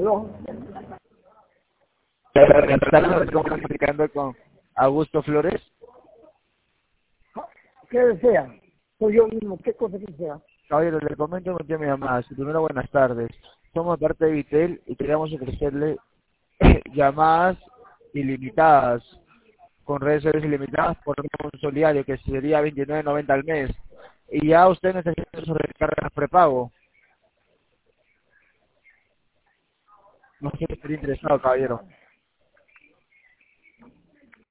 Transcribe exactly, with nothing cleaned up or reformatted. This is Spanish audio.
Aló. Estamos comunicando con Augusto Flores. ¿Qué desea? Soy yo mismo. ¿Qué cosa desea? Caballero, le comento con mi llamada. Primero, buenas tardes. Somos parte de Vitel y queríamos ofrecerle llamadas ilimitadas, con redes sociales ilimitadas por un solidario que sería veintinueve noventa al mes. Y ya usted necesita su recarga prepago. No sé si estaría interesado, caballero.